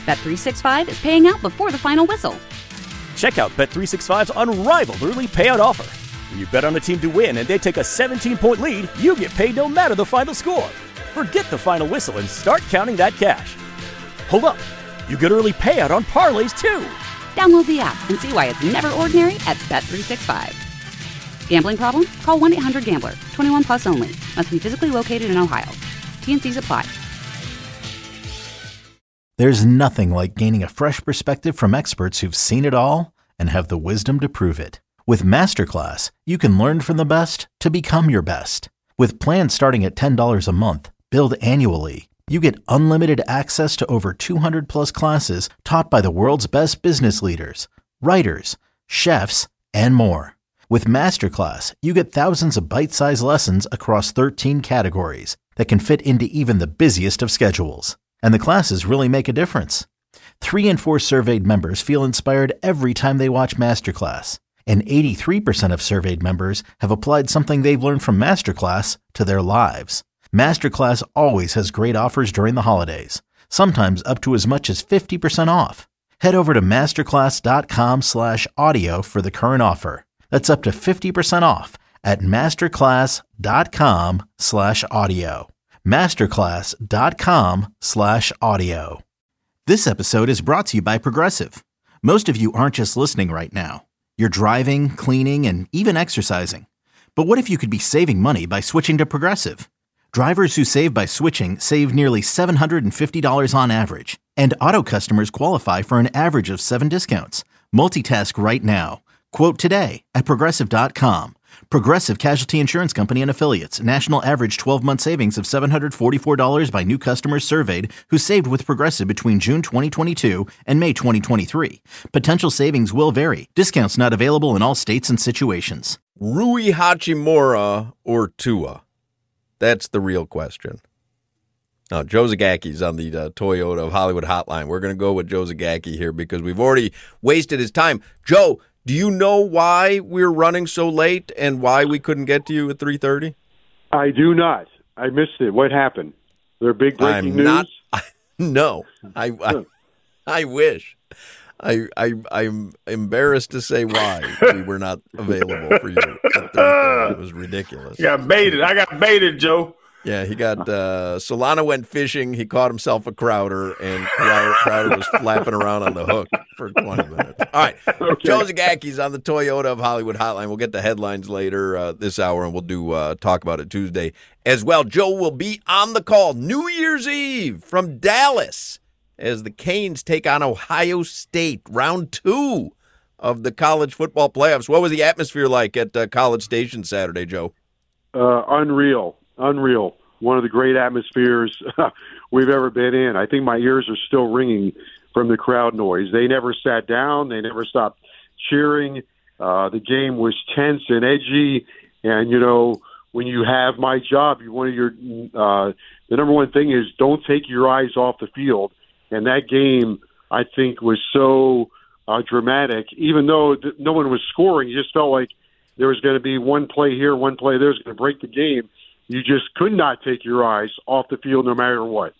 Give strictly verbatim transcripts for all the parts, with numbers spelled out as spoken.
Bet three sixty-five is paying out before the final whistle. Check out Bet three sixty-five's unrivaled early payout offer. When you bet on a team to win and they take a seventeen-point lead, you get paid no matter the final score. Forget the final whistle and start counting that cash. Hold up. You get early payout on parlays, too. Download the app and see why it's never ordinary at Bet three sixty-five. Gambling problem? Call one eight hundred gambler. twenty-one plus only. Must be physically located in Ohio. T and C's apply. There's nothing like gaining a fresh perspective from experts who've seen it all and have the wisdom to prove it. With Masterclass, you can learn from the best to become your best. With plans starting at ten dollars a month, billed annually, you get unlimited access to over two hundred plus classes taught by the world's best business leaders, writers, chefs, and more. With Masterclass, you get thousands of bite-sized lessons across thirteen categories that can fit into even the busiest of schedules. And the classes really make a difference. Three in four surveyed members feel inspired every time they watch Masterclass. And eighty-three percent of surveyed members have applied something they've learned from Masterclass to their lives. Masterclass always has great offers during the holidays, sometimes up to as much as fifty percent off. Head over to masterclass.com slash audio for the current offer. That's up to fifty percent off at masterclass.com slash audio. masterclass.com slash audio. This episode is brought to you by Progressive. Most of you aren't just listening right now. You're driving, cleaning, and even exercising. But what if you could be saving money by switching to Progressive? Drivers who save by switching save nearly seven hundred fifty dollars on average. And auto customers qualify for an average of seven discounts. Multitask right now. Quote today at progressive dot com. Progressive Casualty Insurance Company and Affiliates. National average twelve-month savings of seven hundred forty-four dollars by new customers surveyed who saved with Progressive between June twenty twenty-two and May twenty twenty-three. Potential savings will vary. Discounts not available in all states and situations. Rui Hachimura or Tua? That's the real question. Now, Joe Zagaki's on the uh, Toyota of Hollywood hotline. We're going to go with Joe Zagaki here because we've already wasted his time. Joe, do you know why we're running so late and why we couldn't get to you at three thirty? I do not. I missed it. What happened? There big breaking I'm news? Not, I, no. I, I I wish. I, I, I'm embarrassed to say why we were not available for you at three thirty. It was ridiculous. You got baited. I got baited, Joe. Yeah, he got uh, – Solana went fishing. He caught himself a Crowder, and Crowder, Crowder was flapping around on the hook for twenty minutes. All right, okay. Joe Zagaki's on the Toyota of Hollywood hotline. We'll get the headlines later uh, this hour, and we'll do uh, talk about it Tuesday as well. Joe will be on the call New Year's Eve from Dallas as the Canes take on Ohio State, round two of the college football playoffs. What was the atmosphere like at uh, College Station Saturday, Joe? Uh, unreal. Unreal. One of the great atmospheres we've ever been in. I think my ears are still ringing from the crowd noise. They never sat down. They never stopped cheering. Uh, the game was tense and edgy. And, you know, when you have my job, you one of your uh, the number one thing is don't take your eyes off the field. And that game, I think, was so uh, dramatic. Even though th- no one was scoring, you just felt like there was going to be one play here, one play there was going to break the game. You just could not take your eyes off the field no matter what.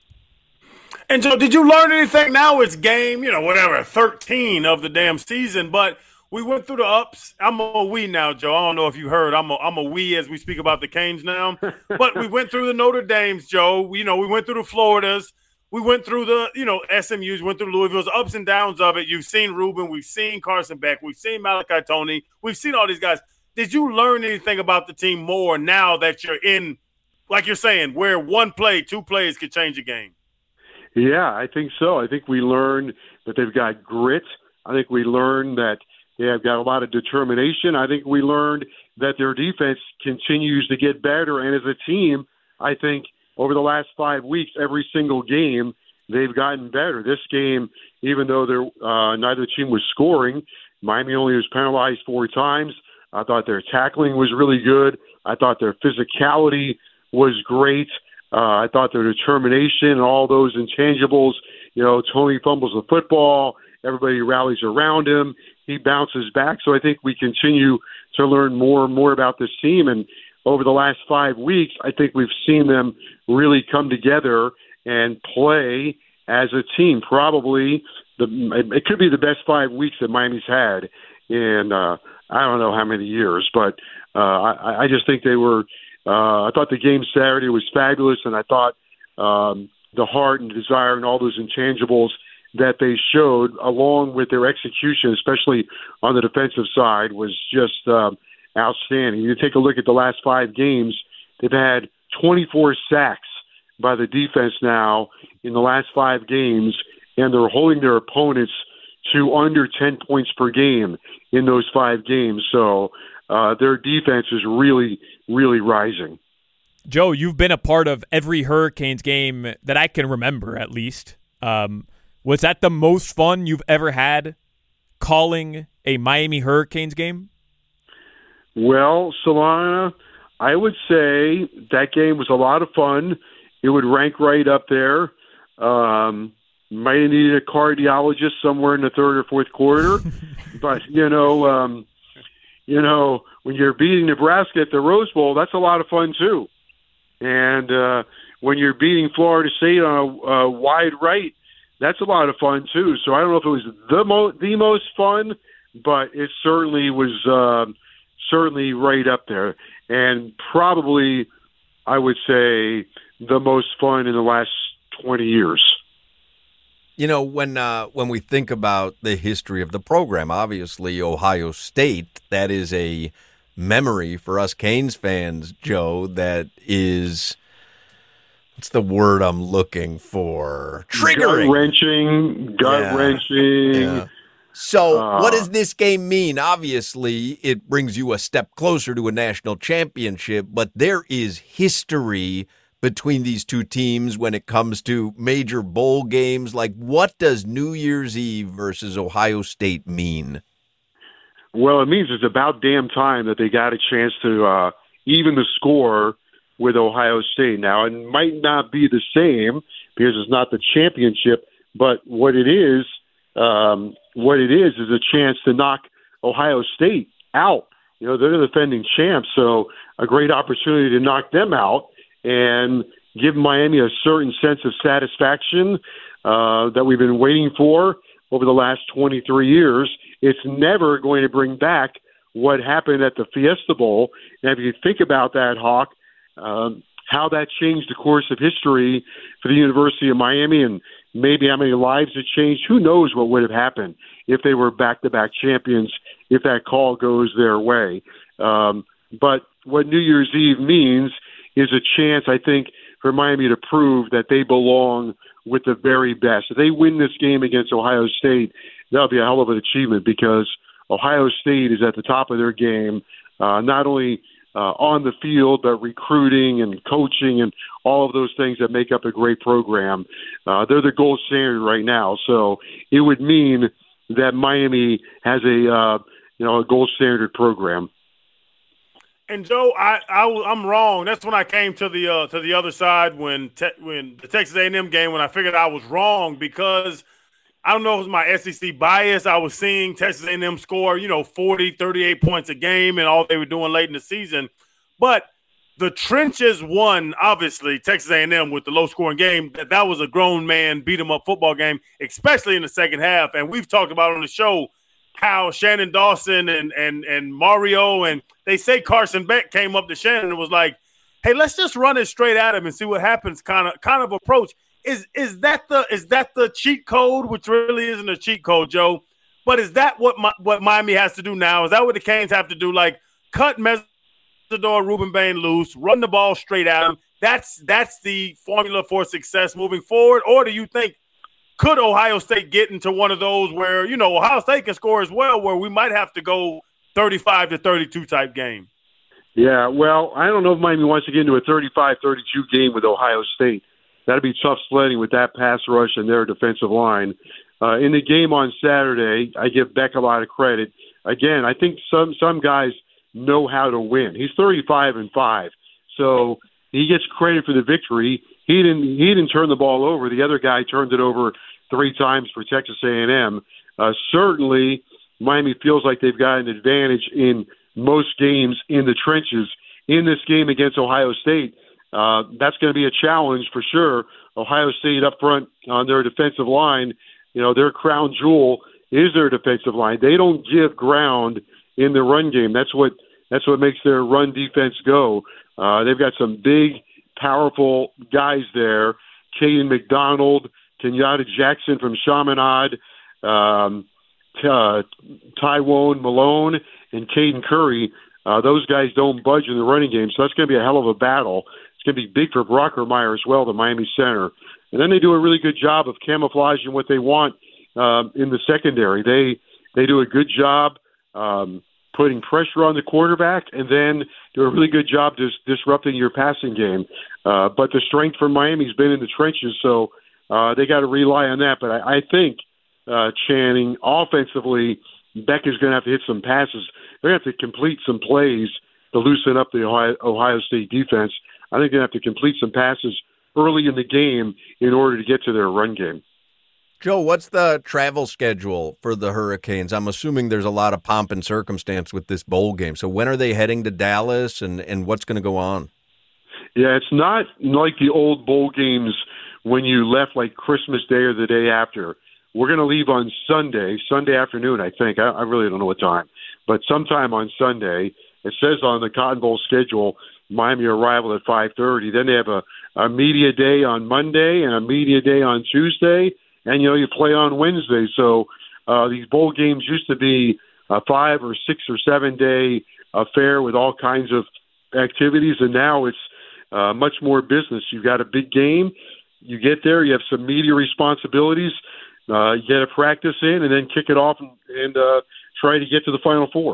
And, Joe, did you learn anything? Now it's game, you know, whatever, thirteen of the damn season. But we went through the ups. I'm a we now, Joe. I don't know if you heard. I'm a, I'm a we as we speak about the Canes now. But we went through the Notre Dames, Joe. You know, we went through the Floridas. We went through the, you know, S M Us, went through Louisville's ups and downs of it. You've seen Ruben. We've seen Carson Beck. We've seen Malachi Tony. We've seen all these guys. Did you learn anything about the team more now that you're in, like you're saying, where one play, two plays could change a game? Yeah, I think so. I think we learned that they've got grit. I think we learned that they have got a lot of determination. I think we learned that their defense continues to get better. And as a team, I think over the last five weeks, every single game, they've gotten better. This game, even though uh, neither team was scoring, Miami only was penalized four times. I thought their tackling was really good. I thought their physicality was great. Uh, I thought their determination and all those intangibles, you know, Tony fumbles the football, everybody rallies around him, he bounces back. So I think we continue to learn more and more about this team. And over the last five weeks, I think we've seen them really come together and play as a team. Probably the it could be the best five weeks that Miami's had in uh, I don't know how many years, but uh, I, I just think they were. Uh, I thought the game Saturday was fabulous, and I thought um, the heart and desire and all those intangibles that they showed, along with their execution, especially on the defensive side, was just um, outstanding. You take a look at the last five games; they've had twenty-four sacks by the defense now in the last five games, and they're holding their opponents to under ten points per game in those five games. So uh, their defense is really, really rising. Joe, you've been a part of every Hurricanes game that I can remember, at least. Um, was that the most fun you've ever had calling a Miami Hurricanes game? Well, Solana, I would say that game was a lot of fun. It would rank right up there. Um, might have needed a cardiologist somewhere in the third or fourth quarter. But, you know, um, you know, when you're beating Nebraska at the Rose Bowl, that's a lot of fun too. And uh, when you're beating Florida State on a, a wide right, that's a lot of fun too. So I don't know if it was the, mo- the most fun, but it certainly was uh, certainly right up there. And probably, I would say, the most fun in the last twenty years. You know, when uh, when we think about the history of the program, obviously Ohio State, that is a memory for us Canes fans, Joe, that is, what's the word I'm looking for? Triggering. Gut-wrenching, gut-wrenching. Yeah. Yeah. So uh, what does this game mean? Obviously, it brings you a step closer to a national championship, but there is history between these two teams when it comes to major bowl games. Like, what does New Year's Eve versus Ohio State mean? Well, it means it's about damn time that they got a chance to uh, even the score with Ohio State. Now, it might not be the same because it's not the championship, but what it is, um, what it is, is a chance to knock Ohio State out. You know, they're the defending champs, so a great opportunity to knock them out and give Miami a certain sense of satisfaction uh, that we've been waiting for over the last twenty-three years. It's never going to bring back what happened at the Fiesta Bowl. And if you think about that, Hawk, um, how that changed the course of history for the University of Miami and maybe how many lives it changed, who knows what would have happened if they were back-to-back champions, if that call goes their way. Um, but what New Year's Eve means is a chance, I think, for Miami to prove that they belong with the very best. If they win this game against Ohio State, that'll be a hell of an achievement because Ohio State is at the top of their game, uh, not only uh, on the field, but recruiting and coaching and all of those things that make up a great program. Uh, they're the gold standard right now. So it would mean that Miami has a, uh, you know, a gold standard program. And Joe, I, I I'm wrong. That's when I came to the uh, to the other side when te- when the Texas A and M game, when I figured I was wrong because I don't know if it was my S E C bias. I was seeing Texas A and M score, you know, forty, thirty-eight points a game and all they were doing late in the season. But the trenches won, obviously, Texas A and M with the low-scoring game. That, that was a grown man beat-em-up football game, especially in the second half. And we've talked about on the show how Shannon Dawson and and and Mario and they say Carson Beck came up to Shannon and was like, "Hey, let's just run it straight at him and see what happens." Kind of kind of approach. Is is that the is that the cheat code, which really isn't a cheat code, Joe? But is that what my, what Miami has to do now? Is that what the Canes have to do? Like cut Mesidor, Ruben Bain loose, run the ball straight at him. That's that's the formula for success moving forward. Or do you think? Could Ohio State get into one of those where, you know, Ohio State can score as well, where we might have to go thirty-five to thirty-two type game? Yeah, well, I don't know if Miami wants to get into a thirty-five thirty-two game with Ohio State. That'd be tough sledding with that pass rush and their defensive line. Uh, in the game on Saturday, I give Beck a lot of credit. Again, I think some some guys know how to win. He's thirty-five and five, so he gets credit for the victory. He didn't he didn't turn the ball over. The other guy turned it over three times for Texas A and M. Uh, certainly, Miami feels like they've got an advantage in most games in the trenches. In this game against Ohio State, uh, that's going to be a challenge for sure. Ohio State up front on their defensive line, you know, their crown jewel is their defensive line. They don't give ground in the run game. That's what that's what makes their run defense go. Uh, they've got some big, powerful guys there. Caden McDonald, Kenyatta Jackson from Chaminade, um, uh, Tywone Malone, and Caden Curry. Uh, those guys don't budge in the running game, so that's going to be a hell of a battle. It's going to be big for Brockermeyer as well, the Miami center. And then they do a really good job of camouflaging what they want um, in the secondary. They they do a good job um, putting pressure on the quarterback, and then do a really good job dis- disrupting your passing game. Uh, but the strength for Miami's been in the trenches, so uh, they got to rely on that. But I, I think uh, Channing, offensively, Beck is going to have to hit some passes. They're going to have to complete some plays to loosen up the Ohio, Ohio State defense. I think they're going to have to complete some passes early in the game in order to get to their run game. Joe, what's the travel schedule for the Hurricanes? I'm assuming there's a lot of pomp and circumstance with this bowl game. So when are they heading to Dallas, and, and what's going to go on? Yeah, it's not like the old bowl games when you left like Christmas Day or the day after. We're going to leave on Sunday, Sunday afternoon, I think. I, I really don't know what time, but sometime on Sunday. It says on the Cotton Bowl schedule, Miami arrival at five thirty. Then they have a, a media day on Monday and a media day on Tuesday, and, you know, you play on Wednesday. So uh, these bowl games used to be a five or six or seven day affair with all kinds of activities, and now it's uh, much more business. You've got a big game. You get there, you have some media responsibilities. Uh, you get a practice in, and then kick it off and, and uh, try to get to the Final Four.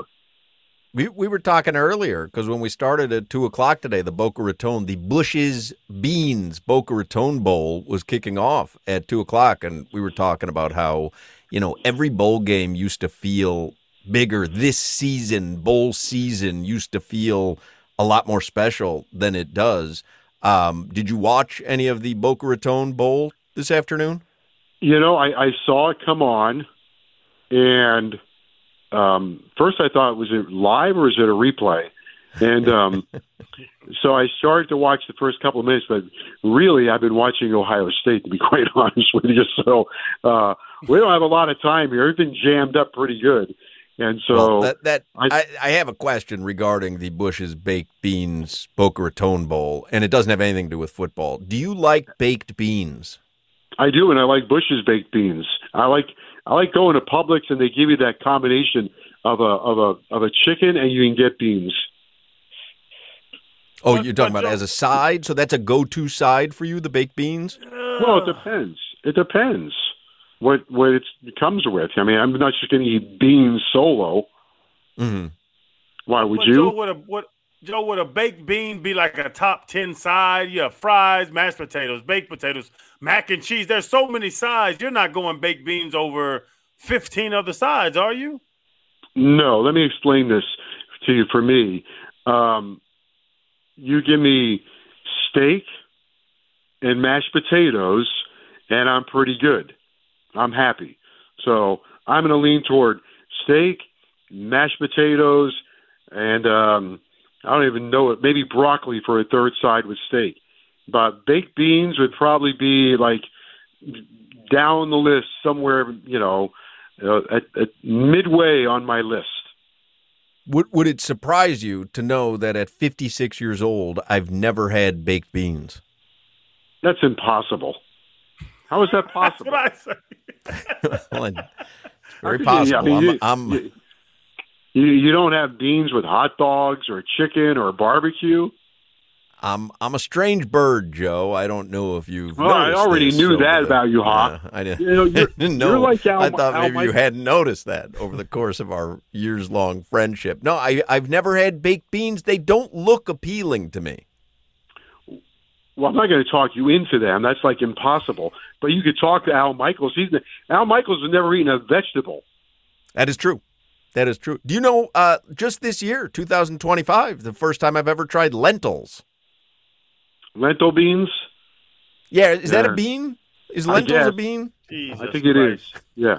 We we were talking earlier, because when we started at two o'clock today, the Boca Raton, the Bush's Beans Boca Raton Bowl was kicking off at two o'clock, and we were talking about how, you know, every bowl game used to feel bigger. This season, bowl season, used to feel a lot more special than it does. Um, did you watch any of the Boca Raton Bowl this afternoon? You know, I, I saw it come on, and um, first I thought, was it live or is it a replay? And um, so I started to watch the first couple of minutes, but really I've been watching Ohio State, to be quite honest with you. So uh, we don't have a lot of time here. Everything jammed up pretty good. And so well, that, that I, I, I have a question regarding the Bush's Baked Beans Boca Raton Bowl, and it doesn't have anything to do with football. Do you like baked beans? I do, and I like Bush's baked beans. I like I like going to Publix, and they give you that combination of a of a of a chicken, and you can get beans. Oh, you're talking about as a side? So that's a go-to side for you, the baked beans? Well, it depends. It depends what what it's, it comes with. I mean, I'm not just going to eat beans solo. Mm-hmm. Why would But you? Joe, would a, what, Joe, would a baked bean be like a top ten side? You have fries, mashed potatoes, baked potatoes, mac and cheese. There's so many sides. You're not going baked beans over fifteen other sides, are you? No. Let me explain this to you. For me, um, you give me steak and mashed potatoes, and I'm pretty good. I'm happy. So I'm going to lean toward steak, mashed potatoes, and um, I don't even know it, maybe broccoli for a third side with steak. But baked beans would probably be like down the list somewhere, you know, uh, at, at midway on my list. Would would it surprise you to know that at fifty-six years old, I've never had baked beans? That's impossible. How is that possible? That's what I say. Well, it's very How could you- I possible. mean, I'm, you, I'm you, you don't have beans with hot dogs or chicken or barbecue? I'm I'm a strange bird, Joe. I don't know if you've. Well, I noticed already this knew over that the- about you, Hawk. Yeah, I didn't, You know, you're- didn't know. you're like Al- I thought Al maybe you Michaels. hadn't noticed that over the course of our years long friendship. No, I I've never had baked beans. They don't look appealing to me. Well, I'm not going to talk you into them. That's like impossible. But you could talk to Al Michaels. He's Al Michaels has never eaten a vegetable. That is true. That is true. Do you know, uh, just this year, two thousand twenty-five, the first time I've ever tried lentils. Lentil beans? Yeah, is that a Yeah. bean? Is I lentils a guess. bean? Jesus I think it is. Christ. Yeah.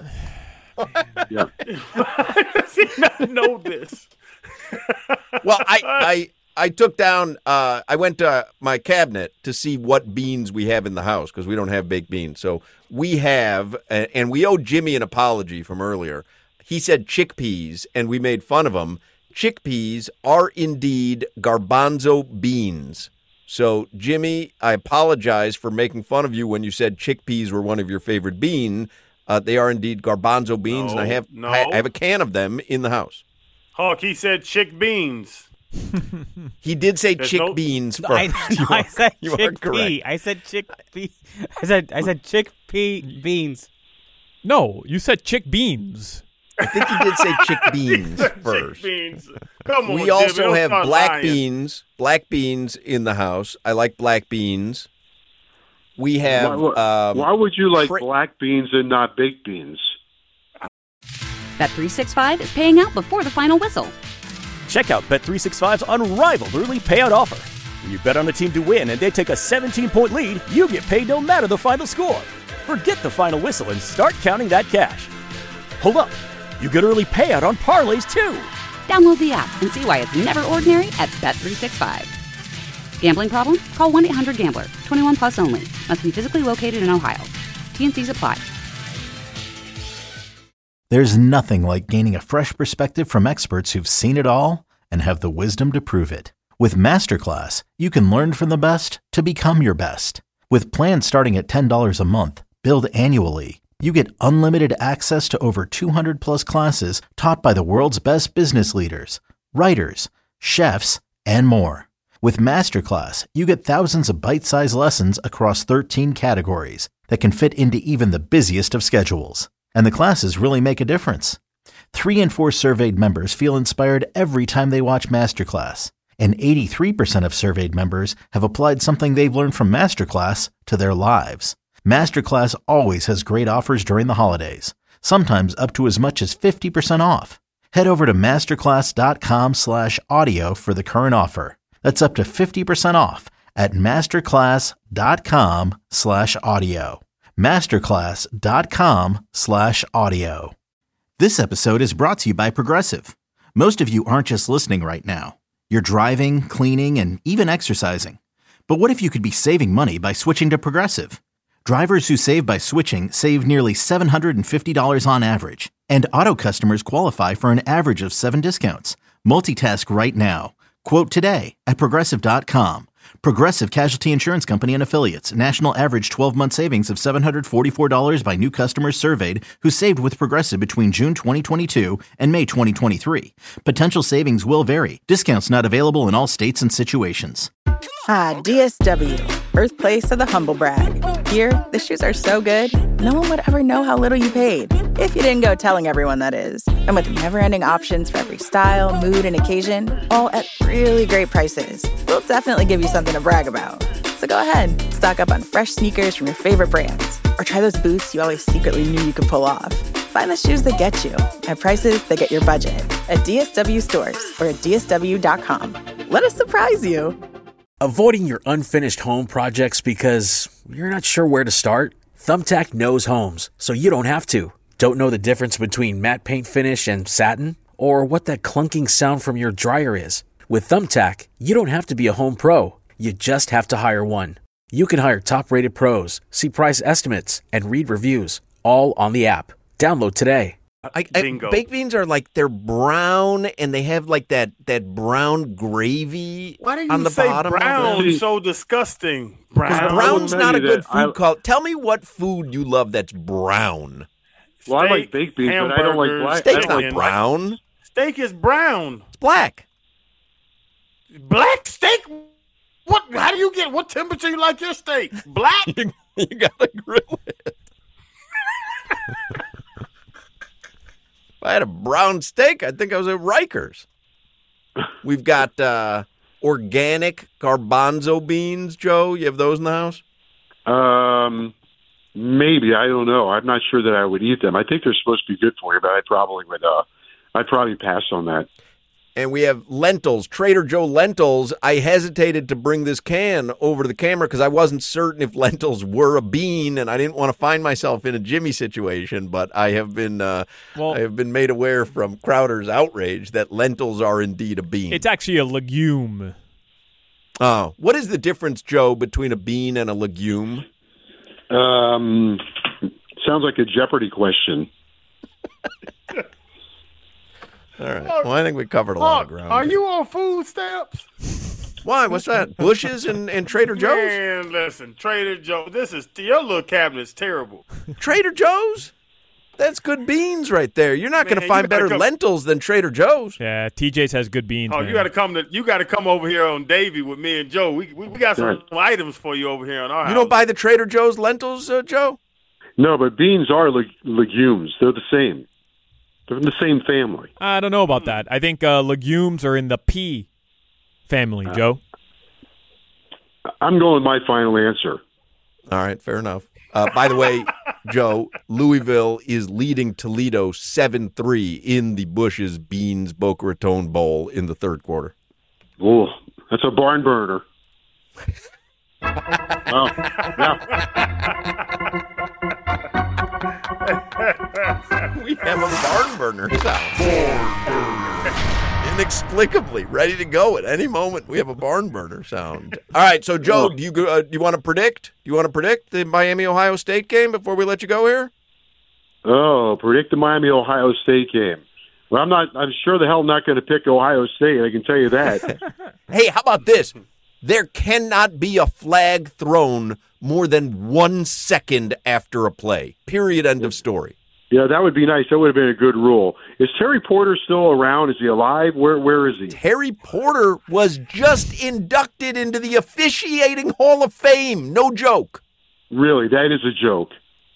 Yeah. Does he not know this? Well, I, I I took down, uh, I went to my cabinet to see what beans we have in the house because we don't have baked beans. So we have, and we owe Jimmy an apology from earlier. He said chickpeas, and we made fun of him. Chickpeas are indeed garbanzo beans. So, Jimmy, I apologize for making fun of you when you said chickpeas were one of your favorite beans. Uh, they are indeed garbanzo beans, no, and I have no. I, I have a can of them in the house. Hawk, he said chick beans. He did say There's chick no- beans first. I, no, I said you are chickpea. correct. I said chickpea. I said I said chickpea beans. No, you said chick beans. I think he did say chick beans Chick first. beans. Come on, We Jimmy, also don't have start black lying. beans, black beans in the house. I like black beans. We have. Why, um, why would you like tra- black beans and not baked beans? Bet three sixty-five is paying out before the final whistle. Check out Bet three sixty-five's unrivaled early payout offer. When you bet on a team to win and they take a seventeen-point lead, you get paid no matter the final score. Forget the final whistle and start counting that cash. Hold up. You get early payout on parlays, too. Download the app and see why it's never ordinary at Bet three sixty-five. Gambling problem? Call one eight hundred gambler. twenty-one plus only. Must be physically located in Ohio. T N Cs apply. There's nothing like gaining a fresh perspective from experts who've seen it all and have the wisdom to prove it. With Masterclass, you can learn from the best to become your best. With plans starting at ten dollars a month, billed annually, you get unlimited access to over two hundred plus classes taught by the world's best business leaders, writers, chefs, and more. With Masterclass, you get thousands of bite-sized lessons across thirteen categories that can fit into even the busiest of schedules. And the classes really make a difference. Three in four surveyed members feel inspired every time they watch Masterclass. And eighty-three percent of surveyed members have applied something they've learned from Masterclass to their lives. Masterclass always has great offers during the holidays, sometimes up to as much as fifty percent off. Head over to masterclass.com slash audio for the current offer. That's up to fifty percent off at masterclass.com slash audio. Masterclass.com slash audio. This episode is brought to you by Progressive. Most of you aren't just listening right now. You're driving, cleaning, and even exercising. But what if you could be saving money by switching to Progressive? Drivers who save by switching save nearly seven hundred fifty dollars on average. And auto customers qualify for an average of seven discounts. Multitask right now. Quote today at Progressive dot com. Progressive Casualty Insurance Company and Affiliates. National average twelve-month savings of seven hundred forty-four dollars by new customers surveyed who saved with Progressive between June twenty twenty-two and May twenty twenty-three. Potential savings will vary. Discounts not available in all states and situations. Ah, D S W, birthplace of the humble brag. Here, the shoes are so good, no one would ever know how little you paid. If you didn't go telling everyone, that is. And with never-ending options for every style, mood, and occasion, all at really great prices, we'll definitely give you something to brag about. So go ahead, stock up on fresh sneakers from your favorite brands, or try those boots you always secretly knew you could pull off. Find the shoes that get you at prices that get your budget at D S W stores or at D S W dot com. Let us surprise you. Avoiding your unfinished home projects because you're not sure where to start? Thumbtack knows homes, so you don't have to. Don't know the difference between matte paint finish and satin? Or what that clunking sound from your dryer is? With Thumbtack, you don't have to be a home pro. You just have to hire one. You can hire top-rated pros, see price estimates, and read reviews, all on the app. Download today. I, I, Bingo. baked beans are like they're brown and they have like that that brown gravy Why do you on the say bottom. of brown it. so disgusting? Because Brown. Brown's tell not a you good that food I- call. Tell me what food you love that's brown. Well, I like Steak, baked beans, but I don't like hamburgers, black. I Steak's don't not like brown. Steak is brown. It's black. Black steak? What? How do you get? What temperature you like your steak? Black? You, you gotta grill it. If I had a brown steak, I think I was at Rikers. We've got uh, organic garbanzo beans, Joe. You have those in the house? Um, maybe, I don't know. I'm not sure that I would eat them. I think they're supposed to be good for you, but I probably would. Uh, I'd probably pass on that. And we have lentils, Trader Joe lentils. I hesitated to bring this can over to the camera because I wasn't certain if lentils were a bean, and I didn't want to find myself in a Jimmy situation. But I have been, uh, Well- I have been made aware from Crowder's outrage that lentils are indeed a bean. It's actually a legume. Oh, what is the difference, Joe, between a bean and a legume? Um, sounds like a Jeopardy question. All right. Well, I think we covered a lot of ground. Are here. you on food stamps? Why? What's that? Bushes and, and Trader Joe's? Man, listen, Trader Joe. This is your little cabinet's terrible. Trader Joe's? That's good beans right there. You're not going to find better come. lentils than Trader Joe's. Yeah, T J's has good beans. Oh, man. you got to come to you got to come over here on Davy with me and Joe. We we, we got some right. items for you over here on our You house. don't buy the Trader Joe's lentils, uh, Joe? No, but beans are leg- legumes. They're the same. They're from the same family. I don't know about that. I think uh, legumes are in the pea family, uh, Joe. I'm going with my final answer. All right, fair enough. Uh, by the way, Joe, Louisville is leading Toledo seven three in the Bush's Beans Boca Raton Bowl in the third quarter. Oh, that's a barn burner. Oh, yeah. We have a barn burner sound. Inexplicably ready to go at any moment. We have a barn burner sound. All right, so Joe, do you uh, do you want to predict? Do you want to predict the Miami Ohio State game before we let you go here? Oh, predict the Miami Ohio State game. Well, I'm not. I'm sure the hell not going to pick Ohio State. I can tell you that. Hey, how about this? There cannot be a flag thrown more than one second after a play. Period. End of story. Yeah, that would be nice. That would have been a good rule. Is Terry Porter still around? Is he alive? Where Where is he? Terry Porter was just inducted into the officiating Hall of Fame. No joke. Really, that is a joke.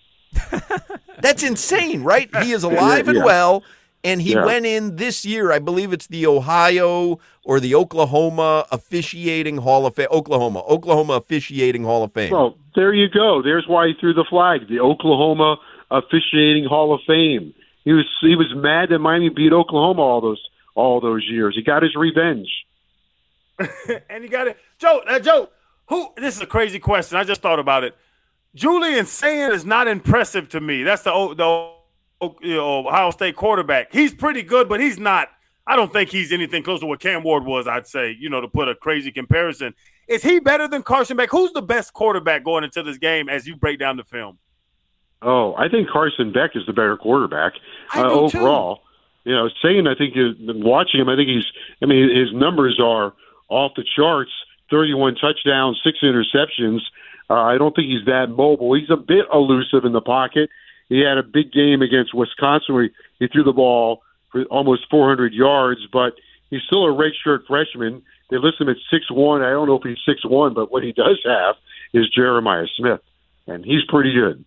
That's insane, right? He is alive yeah, yeah. and well, and he yeah. went in this year. I believe it's the Ohio or the Oklahoma officiating Hall of Fame. Oklahoma. Oklahoma officiating Hall of Fame. Well, there you go. There's why he threw the flag. The Oklahoma officiating Hall of Fame. He was he was mad that Miami beat Oklahoma all those all those years. He got his revenge. And he got it. Joe, uh, Joe, who this is a crazy question. I just thought about it. Julian Sand is not impressive to me. That's the the you know, Ohio State quarterback. He's pretty good, but he's not. I don't think he's anything close to what Cam Ward was, I'd say, you know, to put a crazy comparison. Is he better than Carson Beck? Who's the best quarterback going into this game as you break down the film? Oh, I think Carson Beck is the better quarterback uh, overall. Too. You know, saying I think is, watching him, I think he's. I mean, his numbers are off the charts: thirty-one touchdowns, six interceptions. Uh, I don't think he's that mobile. He's a bit elusive in the pocket. He had a big game against Wisconsin where he, he threw the ball for almost four hundred yards, but he's still a redshirt freshman. They list him at six one. I don't know if he's six one, but what he does have is Jeremiah Smith, and he's pretty good.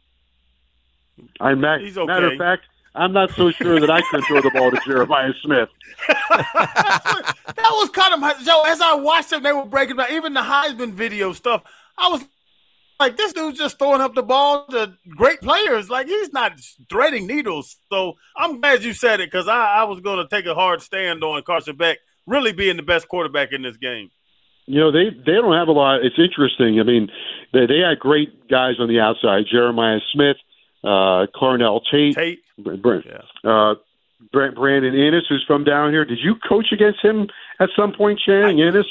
I'm not, He's okay. Matter of fact, I'm not so sure that I could throw the ball to Jeremiah Smith. that was kind of Joe. As I watched them, they were breaking down even the Heisman video stuff. I was like, this dude's just throwing up the ball to great players. Like, he's not threading needles. So I'm glad you said it because I, I was going to take a hard stand on Carson Beck really being the best quarterback in this game. You know, they, they don't have a lot. It's interesting. I mean, they, they had great guys on the outside. Jeremiah Smith, uh, Carnell Tate, Tate. Brent, yeah. uh, Brent, Brandon Ennis, who's from down here. Did you coach against him at some point, Channing Ennis?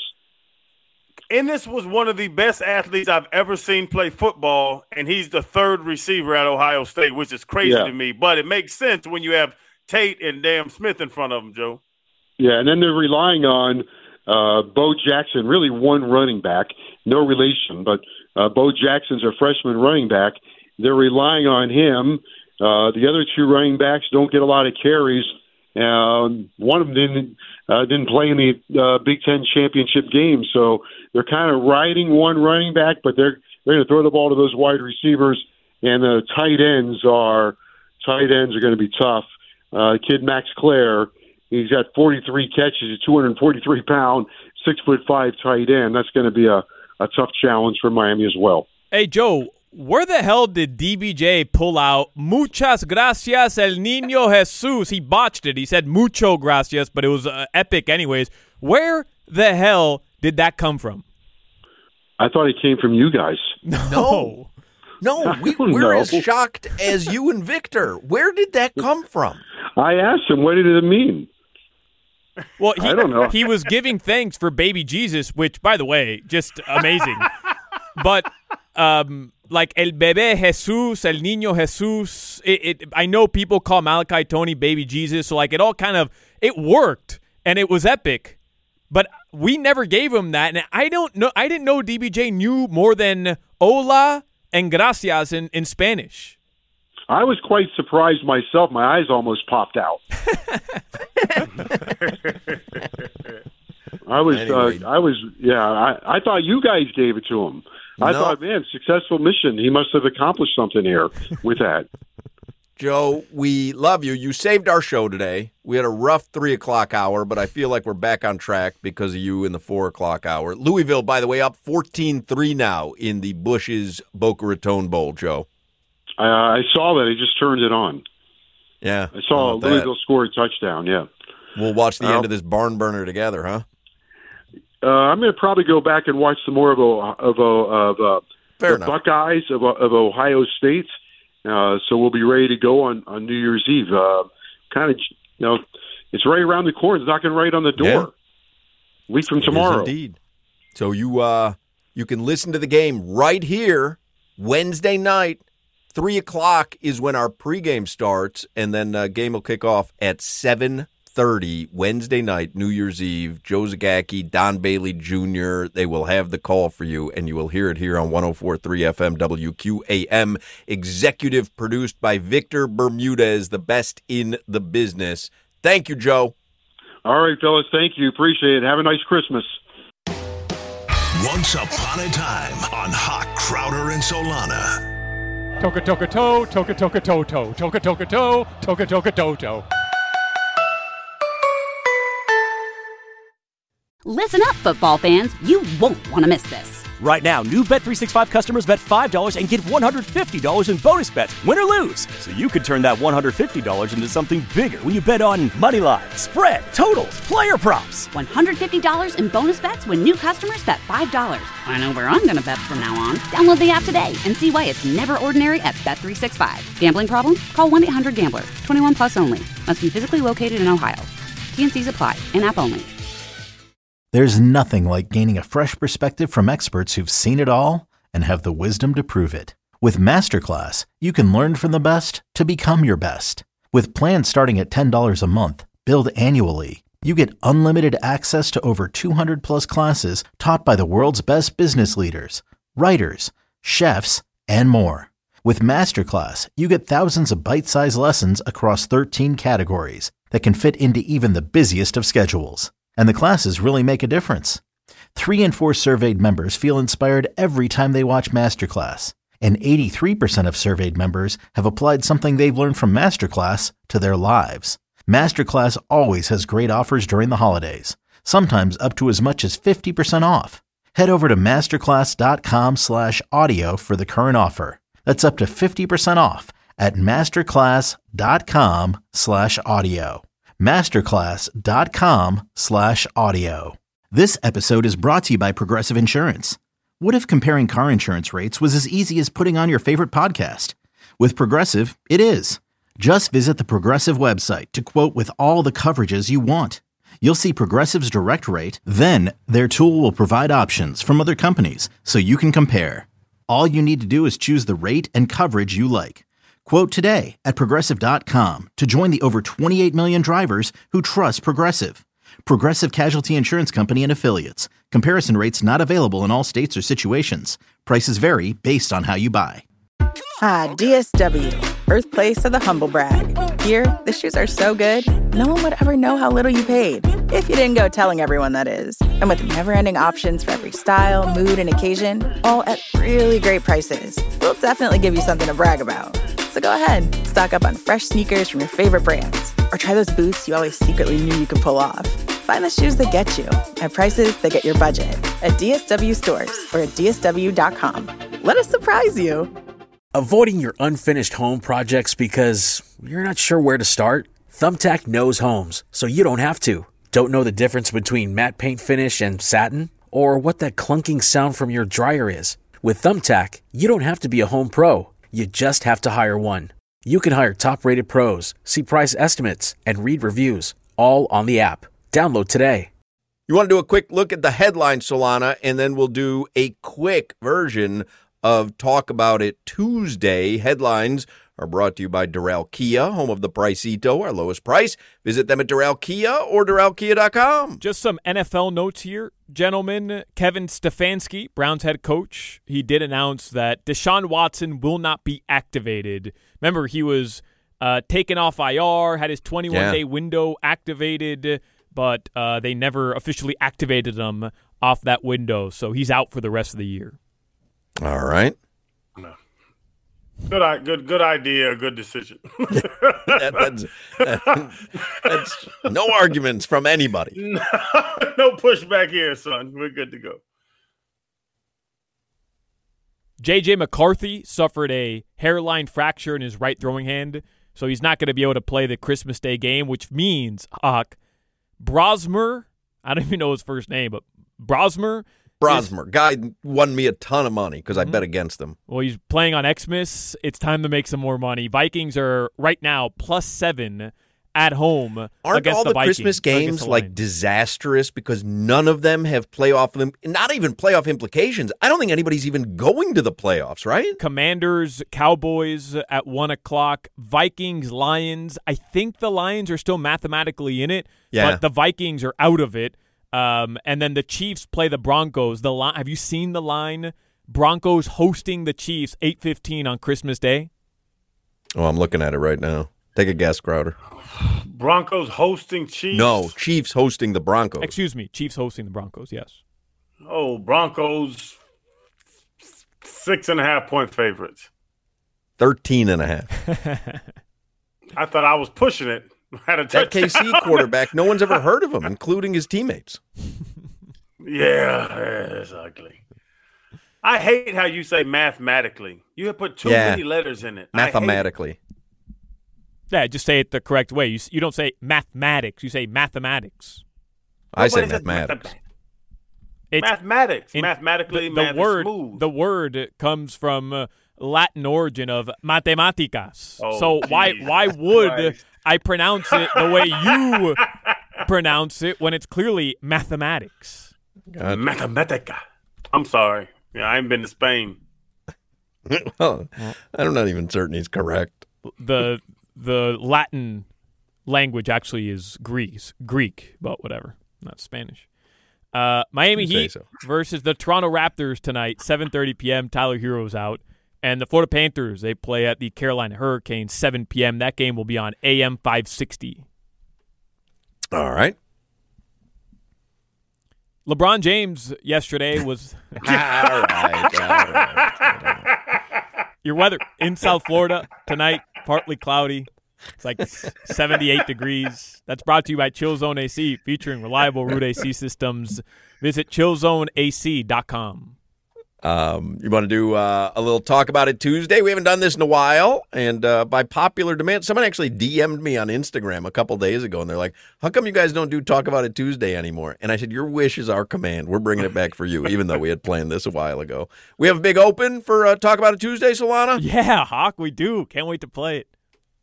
Ennis was one of the best athletes I've ever seen play football, and he's the third receiver at Ohio State, which is crazy yeah. to me. But it makes sense when you have Tate and damn Smith in front of him, Joe. Yeah, and then they're relying on uh, Bo Jackson, really one running back, no relation, but uh, Bo Jackson's a freshman running back. They're relying on him. Uh, the other two running backs don't get a lot of carries. Um, one of them didn't uh, didn't play in the uh, Big Ten championship game, so they're kind of riding one running back, but they're they're going to throw the ball to those wide receivers, and the tight ends are tight ends are going to be tough. Uh, kid Max Clare, he's got forty-three catches, a two hundred forty-three pound, six foot five tight end. That's going to be a, a tough challenge for Miami as well. Hey, Joe, where the hell did D B J pull out muchas gracias el niño Jesus? He botched it. He said mucho gracias, but it was uh, epic anyways. Where the hell did that come from? I thought it came from you guys. No. No, we, we're know. as shocked as you and Victor. Where did that come from? I asked him, what did it mean? Well, he, I don't know. He was giving thanks for baby Jesus, which, by the way, just amazing. But um, like El Bebé Jesus, El Niño Jesus, it, it, I know people call Malachi Tony baby Jesus, so like it all kind of, it worked, and it was epic. But we never gave him that, and I don't know. I didn't know D B J knew more than hola and gracias in, in Spanish. I was quite surprised myself. My eyes almost popped out. I was, Anyway. uh, I was, yeah. I, I thought you guys gave it to him. I No. thought, man, successful mission. He must have accomplished something here with that. Joe, we love you. You saved our show today. We had a rough three o'clock hour, but I feel like we're back on track because of you in the four o'clock hour. Louisville, by the way, up fourteen three now in the Bush's Boca Raton Bowl, Joe. Uh, I saw that. He just turned it on. Yeah. I saw how about Louisville score a touchdown, yeah. that? We'll watch the Uh, end of this barn burner together, huh? Uh, I'm going to probably go back and watch some more of o- of, o- of uh, Fair the enough. Buckeyes of, of Ohio State. Uh, so we'll be ready to go on, on New Year's Eve. Uh, kind of, you know, it's right around the corner. It's knocking right on the door. Yeah. A week from It is tomorrow. indeed. So you uh you can listen to the game right here Wednesday night. Three o'clock is when our pregame starts, and then uh, game will kick off at seven thirty Wednesday night, New Year's Eve. Joe Zagacki, Don Bailey Junior They will have the call for you, and you will hear it here on one oh four point three F M W Q A M. Executive produced by Victor Bermudez, the best in the business. Thank you, Joe. All right, fellas. Thank you. Appreciate it. Have a nice Christmas. Once upon a time on Hawk, Crowder, and Solana. Toka toka toe, toka toka toe toe, toka toka toe, toka toka toe toe. Listen up, football fans. You won't want to miss this. Right now, new Bet three sixty-five customers bet five dollars and get one hundred fifty dollars in bonus bets, win or lose. So you could turn that one hundred fifty dollars into something bigger when you bet on money line, spread, totals, player props. one hundred fifty dollars in bonus bets when new customers bet five dollars. I know where I'm going to bet from now on. Download the app today and see why it's never ordinary at Bet three sixty-five. Gambling problem? Call one eight hundred gambler. twenty-one plus only. Must be physically located in Ohio. T and C's apply. In-app only. There's nothing like gaining a fresh perspective from experts who've seen it all and have the wisdom to prove it. With Masterclass, you can learn from the best to become your best. With plans starting at ten dollars a month, billed annually, you get unlimited access to over two hundred plus classes taught by the world's best business leaders, writers, chefs, and more. With Masterclass, you get thousands of bite-sized lessons across thirteen categories that can fit into even the busiest of schedules. And the classes really make a difference. Three in four surveyed members feel inspired every time they watch Masterclass. And eighty-three percent of surveyed members have applied something they've learned from Masterclass to their lives. Masterclass always has great offers during the holidays, sometimes up to as much as fifty percent off. Head over to masterclass.com slash audio for the current offer. That's up to fifty percent off at masterclass.com slash audio. Masterclass.com slash audio. This episode is brought to you by Progressive Insurance. What if comparing car insurance rates was as easy as putting on your favorite podcast? With Progressive, it is. Just visit the Progressive website to quote with all the coverages you want. You'll see Progressive's direct rate, then their tool will provide options from other companies so you can compare. All you need to do is choose the rate and coverage you like. Quote today at Progressive dot com to join the over twenty-eight million drivers who trust Progressive. Progressive Casualty Insurance Company and Affiliates. Comparison rates not available in all states or situations. Prices vary based on how you buy. Ah, D S W, birthplace of the humble brag. Here, the shoes are so good, no one would ever know how little you paid. If you didn't go telling everyone, that is. And with never-ending options for every style, mood, and occasion, all at really great prices, we'll definitely give you something to brag about. So go ahead, stock up on fresh sneakers from your favorite brands, or try those boots you always secretly knew you could pull off. Find the shoes that get you at prices that get your budget at D S W stores or at D S W dot com. Let us surprise you. Avoiding your unfinished home projects because you're not sure where to start? Thumbtack knows homes, so you don't have to. Don't know the difference between matte paint finish and satin? Or what that clunking sound from your dryer is? With Thumbtack, you don't have to be a home pro. You just have to hire one. You can hire top-rated pros, see price estimates, and read reviews, all on the app. Download today. You want to do a quick look at the headline, Solana, and then we'll do a quick version of Talk About It Tuesday. Headlines are brought to you by Doral Kia, home of the Pricito, our lowest price. Visit them at Doral Kia or Doral Kia dot com. Just some N F L notes here, gentlemen. Kevin Stefanski, Browns head coach, he did announce that Deshaun Watson will not be activated. Remember, he was uh, taken off I R, had his twenty-one day yeah. window activated, but uh, they never officially activated him off that window, so he's out for the rest of the year. All right. No. Good, good, good idea. Good decision. that, that's, that, that's no arguments from anybody. No, no pushback here, son. We're good to go. J J McCarthy suffered a hairline fracture in his right throwing hand, so he's not going to be able to play the Christmas Day game, which means, Hawk, Brosmer, I don't even know his first name, but Brosmer. Brosmer. Guy won me a ton of money because mm-hmm. I bet against him. Well, he's playing on Xmas. It's time to make some more money. Vikings are right now plus seven at home Aren't against all the, the Vikings, Christmas games like disastrous because none of them have playoff, not even playoff implications? I don't think anybody's even going to the playoffs, right? Commanders, Cowboys at one o'clock. Vikings, Lions. I think the Lions are still mathematically in it, yeah. but the Vikings are out of it. Um, and then the Chiefs play the Broncos. The line, have you seen the line? Broncos hosting the Chiefs, eight fifteen on Christmas Day. Oh, I'm looking at it right now. Take a guess, Crowder. Broncos hosting Chiefs? No, Chiefs hosting the Broncos. Excuse me, Chiefs hosting the Broncos, yes. Oh, Broncos, six and a half point favorites. Thirteen and a half. I thought I was pushing it. Had a that K C quarterback, no one's ever heard of him, including his teammates. Yeah, it's ugly. I hate how you say mathematically. You have put too yeah. many letters in it. Mathematically. Yeah, just say it the correct way. You you don't say mathematics. You say mathematics. I say mathematics. It's, mathematics. In, Mathematically, the, math the word, is smooth. The word comes from uh, Latin origin of mathematicas. Oh, so geez. why why would Christ. I pronounce it the way you pronounce it when it's clearly mathematics? God. Mathematica. I'm sorry. Yeah, I ain't been to Spain. Well, I'm not even certain he's correct. The the Latin language actually is Greece, Greek, but whatever, not Spanish. Uh, Miami Heat so. versus the Toronto Raptors tonight, seven thirty p.m. Tyler Hero's out. And the Florida Panthers, they play at the Carolina Hurricanes, seven p.m. That game will be on A M five sixty. All right. LeBron James yesterday was – all right, all right. Your weather in South Florida tonight, partly cloudy. It's like seventy-eight degrees. That's brought to you by Chill Zone A C, featuring reliable Root A C systems. Visit chill zone a c dot com. Um, you want to do uh, a little Talk About It Tuesday? We haven't done this in a while, and uh, by popular demand, someone actually D M'd me on Instagram a couple days ago, and they're like, how come you guys don't do Talk About It Tuesday anymore? And I said, your wish is our command. We're bringing it back for you, even though we had planned this a while ago. We have a big open for uh, Talk About It Tuesday, Solana? Yeah, Hawk, we do. Can't wait to play it.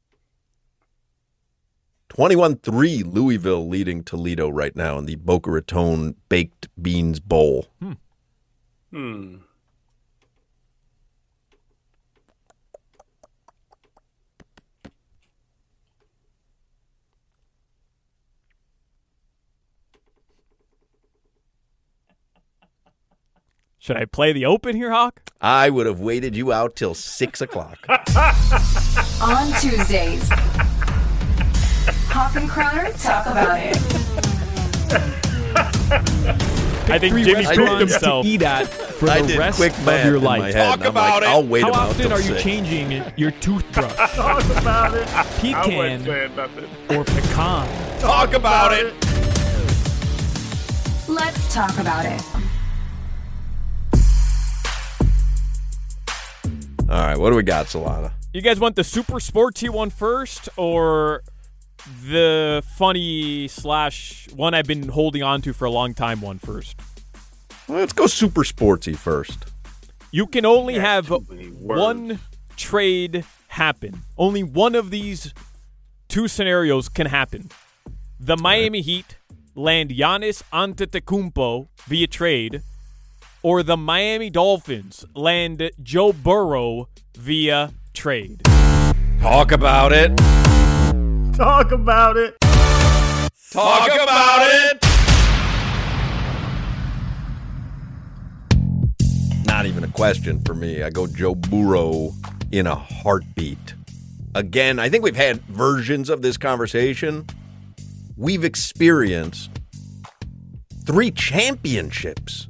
twenty-one three Louisville leading Toledo right now in the Boca Raton Baked Beans Bowl. Hmm. Hmm. Should I play the open here, Hawk? I would have waited you out till six o'clock. On Tuesdays, Hawk and Crowder talk about it. I think Jimmy proved himself to eat at for I the did rest quick of your life. Talk about like, it. I'll wait How about often are you six. changing your toothbrush? Talk about it. Pecan or pecan? Talk about it. Let's talk about it. All right, what do we got, Solana? You guys want the super sporty one first, or the funny slash one I've been holding on to for a long time one first? Well, let's go super sportsy first. You can only That's have too many words. one trade happen. Only one of these two scenarios can happen. The Miami Heat land Giannis Antetokounmpo via trade, or the Miami Dolphins land Joe Burrow via trade? Talk about it. Talk about it. Talk about it. Not even a question for me. I go Joe Burrow in a heartbeat. Again, I think we've had versions of this conversation. We've experienced three championships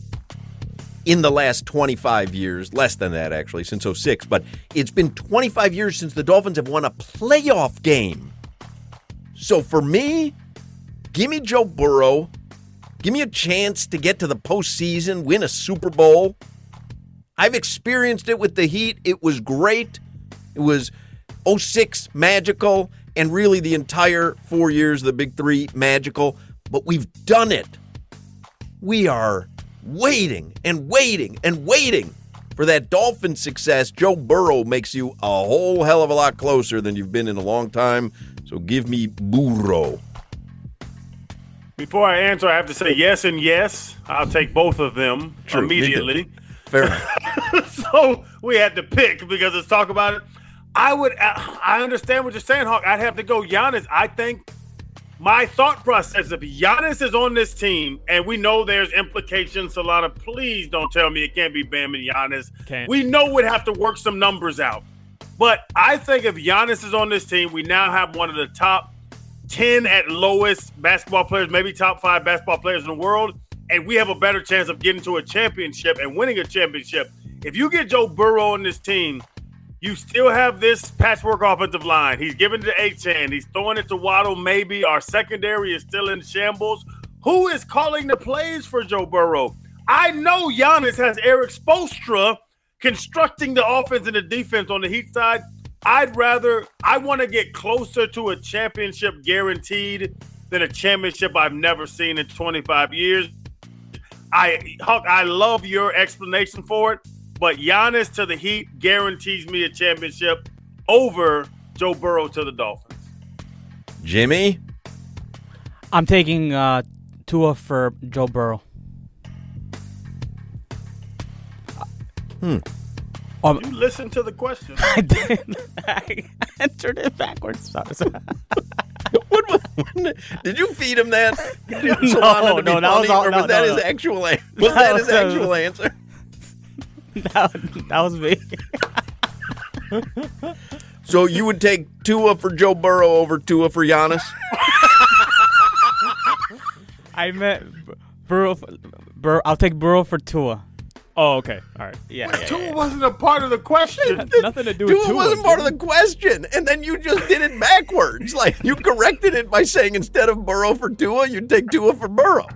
in the last twenty-five years. Less than that, actually, since oh six. But it's been twenty-five years since the Dolphins have won a playoff game. So for me, give me Joe Burrow. Give me a chance to get to the postseason, win a Super Bowl. I've experienced it with the Heat. It was great. It was oh six magical, and really the entire four years of the Big Three magical. But we've done it. We are waiting and waiting and waiting for that Dolphin success. Joe Burrow makes you a whole hell of a lot closer than you've been in a long time. So give me Burrow. Before I answer, I have to say yes and yes. I'll take both of them True, immediately. Fair enough. So we had to pick because let's talk about it. I would. I understand what you're saying, Hawk. I'd have to go Giannis. I think my thought process, if Giannis is on this team, and we know there's implications, Solana, please don't tell me it can't be Bam and Giannis. Can't. We know we'd have to work some numbers out. But I think if Giannis is on this team, we now have one of the top ten at lowest basketball players, maybe top five basketball players in the world, and we have a better chance of getting to a championship and winning a championship. If you get Joe Burrow on this team, you still have this patchwork offensive line. He's giving it to Achane. He's throwing it to Waddle maybe. Our secondary is still in shambles. Who is calling the plays for Joe Burrow? I know Giannis has Eric Spoelstra constructing the offense and the defense on the Heat side. I'd rather – I want to get closer to a championship guaranteed than a championship I've never seen in twenty-five years. I Huck, I love your explanation for it, but Giannis to the Heat guarantees me a championship over Joe Burrow to the Dolphins. Jimmy? I'm taking uh, Tua for Joe Burrow. Hmm. Um, you listen to the question. I did. I answered it backwards. what, what, did you feed him that? No, no, no, that was all, or was no, that no, his no. actual? Was that, that his was, actual answer? That, that was me. So you would take Tua for Joe Burrow over Tua for Giannis? I meant Burrow. For, Burrow. I'll take Burrow for Tua. Oh, okay. All right. Yeah. Wait, yeah, Tua yeah. wasn't a part of the question. Nothing to do with Tua Tua. wasn't part of the question, and then you just did it backwards. Like you corrected it by saying instead of Burrow for Tua, you'd take Tua for Burrow.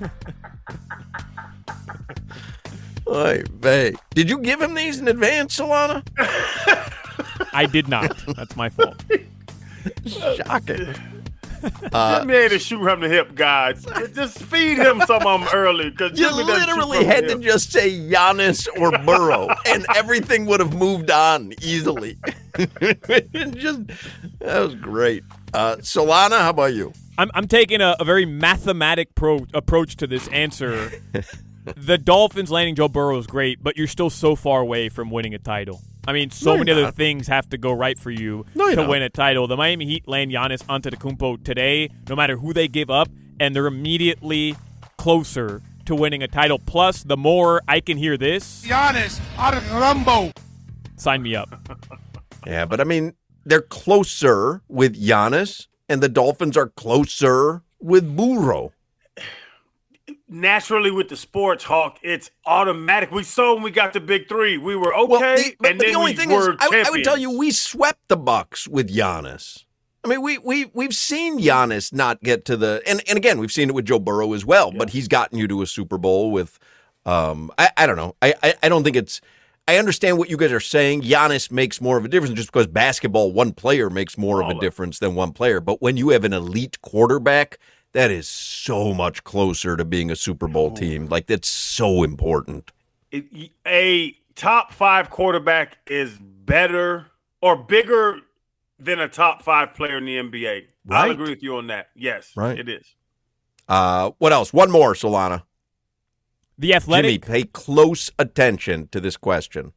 Oy vey. Did you give him these in advance, Solana? I did not. That's my fault. Shocking. Uh, Jimmy ain't a shoot from the hip, guys. Just feed him some of them early. Cause You Jimmy doesn't shoot literally from the had to hip. just say Giannis or Burrow, and everything would have moved on easily. Just that was great. Uh, Solana, how about you? I'm I'm taking a, a very mathematic pro- approach to this answer. The Dolphins landing Joe Burrow is great, but you're still so far away from winning a title. I mean, so No, many you're other not. things have to go right for you No, you're to not. win a title. The Miami Heat land Giannis Antetokounmpo today, no matter who they give up, and they're immediately closer to winning a title. Plus, the more I can hear this, Giannis out of Rumbo. sign me up. Yeah, but I mean, they're closer with Giannis, and the Dolphins are closer with Burrow. Naturally, with the sports, Hawk, it's automatic. We saw when we got the big three, we were okay, Well, the, but, and but then the only we thing were is, I, champions. I would tell you, we swept the Bucks with Giannis. I mean, we we we've seen Giannis not get to the, and, and again, we've seen it with Joe Burrow as well. Yeah. But he's gotten you to a Super Bowl with, um, I, I don't know, I, I I don't think it's. I understand what you guys are saying. Giannis makes more of a difference just because basketball, one player makes more of a difference than one player. But when you have an elite quarterback, that is so much closer to being a Super Bowl team. Like, that's so important. It- a top five quarterback is better or bigger than a top five player in the N B A. Right. I'll agree with you on that. Yes, Right. it is. Uh, what else? One more, Solana. The Athletic. Jimmy, pay close attention to this question.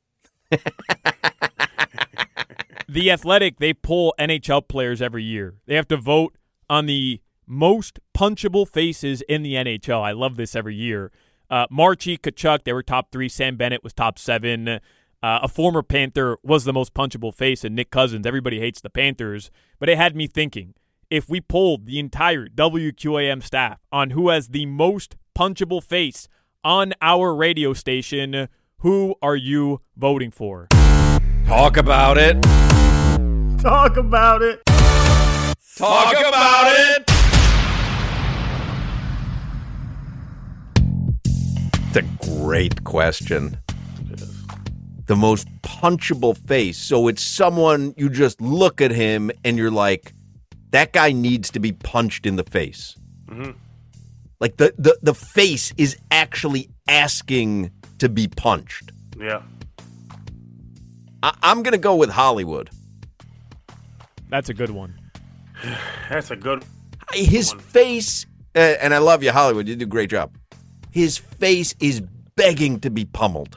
The Athletic, they pull N H L players every year. They have to vote on the most punchable faces in the N H L. I love this every year. Uh, Marchie, Tkachuk, they were top three. Sam Bennett was top seven. Uh, a former Panther was the most punchable face, and Nick Cousins. Everybody hates the Panthers, but it had me thinking, if we polled the entire W Q A M staff on who has the most punchable face on our radio station, who are you voting for? Talk about it. Talk about it. Talk about it. It's a great question. The most punchable face. So it's someone you just look at him and you're like, that guy needs to be punched in the face. Mm-hmm. Like the, the, the face is actually asking to be punched. Yeah. I, I'm going to go with Hollywood. That's a good one. That's a good His one. face, uh, and I love you, Hollywood. You do a great job. His face is begging to be pummeled.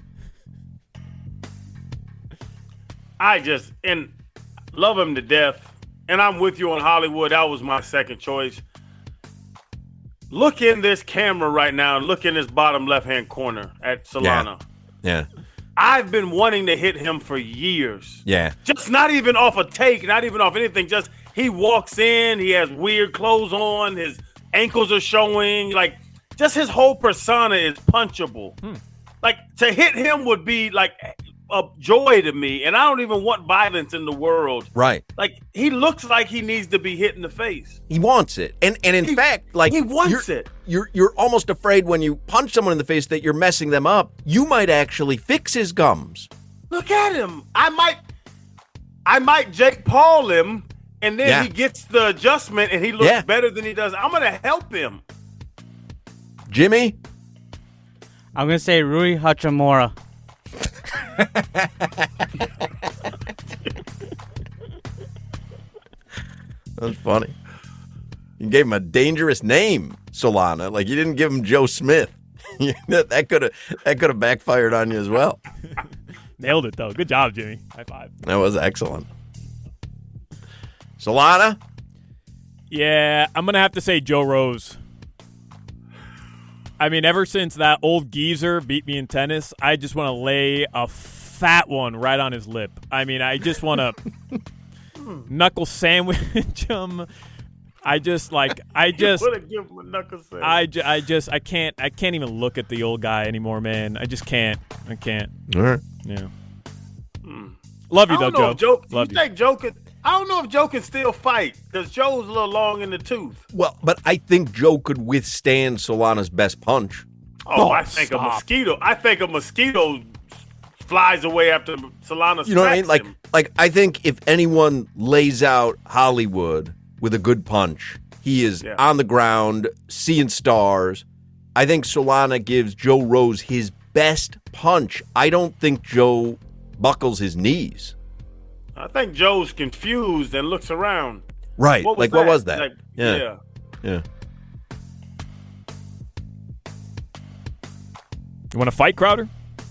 I just and love him to death. And I'm with you on Hollywood. That was my second choice. Look in this camera right now and look in this bottom left-hand corner at Solana. Yeah. yeah. I've been wanting to hit him for years. Yeah. Just not even off a take, not even off anything. Just he walks in, he has weird clothes on, his ankles are showing. Like, just his whole persona is punchable. Hmm. Like, to hit him would be like a joy to me, and I don't even want violence in the world. Right. Like, he looks like he needs to be hit in the face. He wants it. And and in He- fact, like he wants you're, it. You're you're almost afraid when you punch someone in the face that you're messing them up. You might actually fix his gums. Look at him. I might I might Jake Paul him, and then Yeah. he gets the adjustment and he looks Yeah. better than he does. I'm gonna help him. Jimmy? I'm gonna say Rui Hachimura. That's funny. You gave him a dangerous name, Solana. Like you didn't give him Joe Smith. that could have that could have backfired on you as well. Nailed it, though. Good job, Jimmy. High five. That was excellent. Solana? Yeah, I'm going to have to say Joe Rose. I mean, ever since that old geezer beat me in tennis, I just want to lay a fat one right on his lip. I mean, I just want to knuckle sandwich him. I just like I just You wanna give him a knuckle sandwich. I, ju- I just I can't I can't even look at the old guy anymore, man. I just can't. I can't. All right. Yeah. Love you I though, don't know Joe. if Joe. Love you think Joe could? I don't know if Joe can still fight because Joe's a little long in the tooth. Well, but I think Joe could withstand Solana's best punch. Oh, Oh, I think a stop. mosquito. I think a mosquito flies away after Solana. You know what I mean? smacks Like, him. like I think if anyone lays out Hollywood with a good punch, he is Yeah. on the ground, seeing stars. I think Solana gives Joe Rose his best punch. I don't think Joe buckles his knees. I think Joe's confused and looks around. Right. What was like, that? what was that? Like, yeah. yeah. Yeah. You want to fight, Crowder?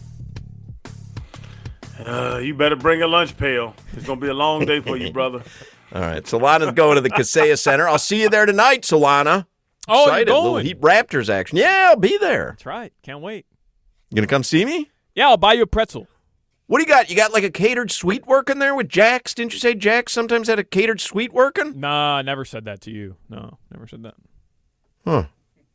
Uh, you better bring a lunch pail. It's gonna be a long day for you, brother. All right. Solana's going to the Kaseya Center. I'll see you there tonight, Solana. Oh, Excited. you're Little going. Heat Raptors action. Yeah, I'll be there. That's right. Can't wait. You going to come see me? Yeah, I'll buy you a pretzel. What do you got? You got like a catered suite working there with Jax? Didn't you say Jax sometimes had a catered suite working? Nah, I never said that to you. No, never said that. Huh.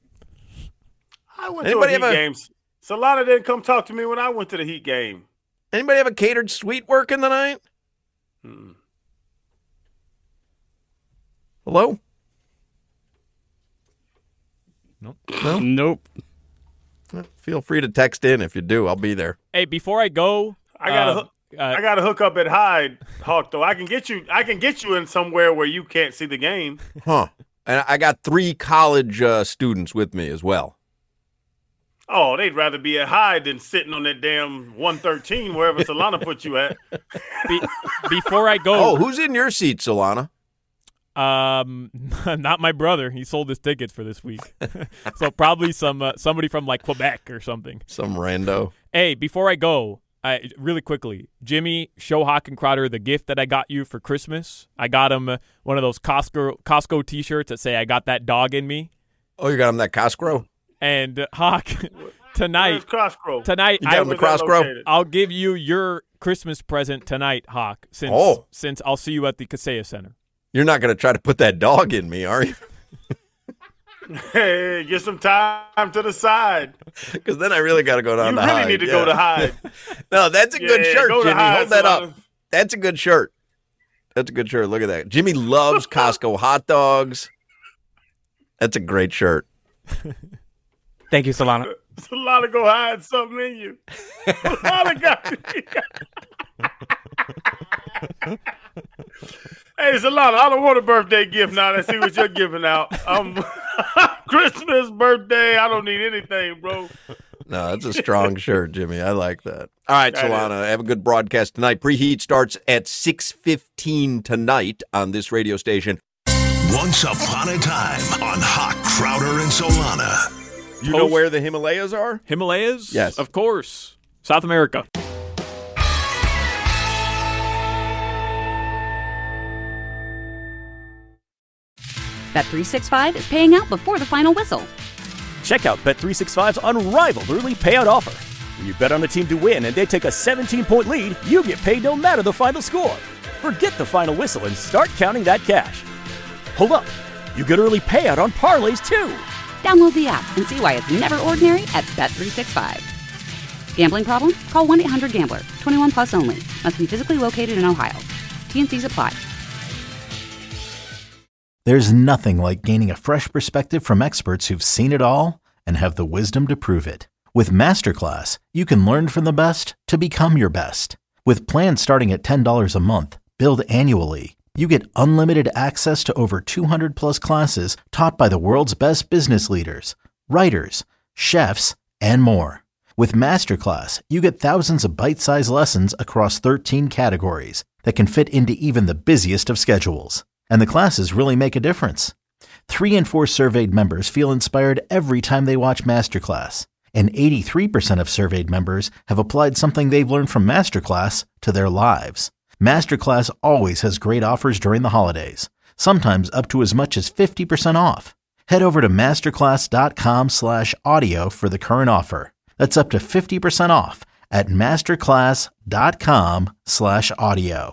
I went Anybody to a have Heat a- game. Solana didn't come talk to me when I went to the Heat game. Anybody have a catered suite working tonight? Mm-mm. Hello? Nope. No? Nope. Feel free to text in if you do. I'll be there. Hey, before I go, I gotta, uh, hook, uh, I gotta hook up at Hyde, Hawk. Though I can get you, I can get you in somewhere where you can't see the game. Huh. And I got three college uh, students with me as well. Oh, they'd rather be at Hyde than sitting on that damn one thirteen wherever Solana put you at. be, before I go, Oh, who's in your seat, Solana? Um, not my brother. He sold his tickets for this week. So probably some uh, somebody from like Quebec or something. Some rando. Hey, before I go, I, really quickly, Jimmy, show Hawk and Crowder the gift that I got you for Christmas. I got him uh, one of those Costco Costco T-shirts that say "I got that dog in me." Oh, you got him that Costco? And uh, Hawk, tonight, Costco? tonight, you got I, him the Costco? I'll give you your Christmas present tonight, Hawk. Since oh. since I'll see you at the Kaseya Center. You're not going to try to put that dog in me, are you? Hey, get some time to the side. Because then I really got to go down you to really Hyde. need to yeah. go to Hyde. No, that's a yeah, good shirt, Jimmy. Hyde, Hold that Solana. up. That's a good shirt. That's a good shirt. Look at that. Jimmy loves Costco hot dogs. That's a great shirt. Thank you, Solana. Solana go hide something in you. Solana got Hey, Solana, I don't want a birthday gift now. Let's see what you're giving out. Um, Christmas, birthday, I don't need anything, bro. No, that's a strong shirt, Jimmy. I like that. All right, That Solana, have a good broadcast tonight. Preheat starts at six fifteen tonight on this radio station. Once upon a time on Hawk, Crowder, and Solana. You know where the Himalayas are? Himalayas? Yes. Of course. South America. Bet three sixty-five is paying out before the final whistle. Check out Bet three sixty-five's unrivaled early payout offer. When you bet on a team to win and they take a seventeen-point lead, you get paid no matter the final score. Forget the final whistle and start counting that cash. Hold up. You get early payout on parlays, too. Download the app and see why it's never ordinary at Bet three sixty-five. Gambling problem? Call one eight hundred gambler. twenty-one plus only. Must be physically located in Ohio. T and C's apply. There's nothing like gaining a fresh perspective from experts who've seen it all and have the wisdom to prove it. With Masterclass, you can learn from the best to become your best. With plans starting at ten dollars a month, billed annually, you get unlimited access to over two hundred plus classes taught by the world's best business leaders, writers, chefs, and more. With Masterclass, you get thousands of bite-sized lessons across thirteen categories that can fit into even the busiest of schedules. And the classes really make a difference. Three in four surveyed members feel inspired every time they watch Masterclass. And eighty-three percent of surveyed members have applied something they've learned from Masterclass to their lives. Masterclass always has great offers during the holidays, sometimes up to as much as fifty percent off. Head over to masterclass.com slash audio for the current offer. That's up to fifty percent off at masterclass.com slash audio.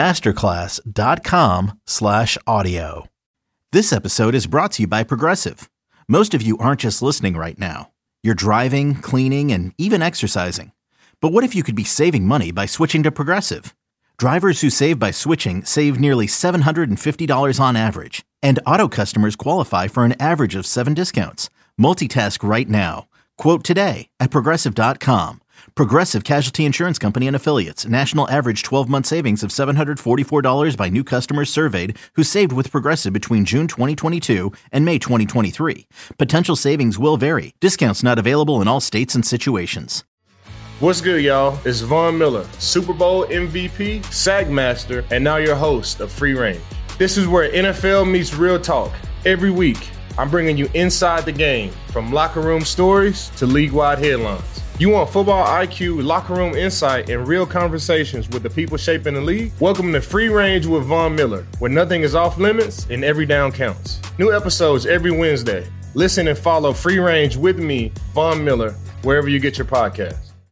Masterclass.com slash audio. This episode is brought to you by Progressive. Most of you aren't just listening right now. You're driving, cleaning, and even exercising. But what if you could be saving money by switching to Progressive? Drivers who save by switching save nearly seven hundred fifty dollars on average. And auto customers qualify for an average of seven discounts. Multitask right now. Quote today at Progressive dot com. Progressive Casualty Insurance Company and Affiliates. National average twelve-month savings of seven hundred forty-four dollars by new customers surveyed who saved with Progressive between June twenty twenty-two and May twenty twenty-three. Potential savings will vary. Discounts not available in all states and situations. What's good, y'all? It's Von Miller, Super Bowl M V P, Sack Master, and now your host of Free Range. This is where N F L meets real talk. Every week, I'm bringing you inside the game, from locker room stories to league-wide headlines. You want football I Q, locker room insight, and real conversations with the people shaping the league? Welcome to Free Range with Von Miller, where nothing is off limits and every down counts. New episodes every Wednesday. Listen and follow Free Range with me, Von Miller, wherever you get your podcasts.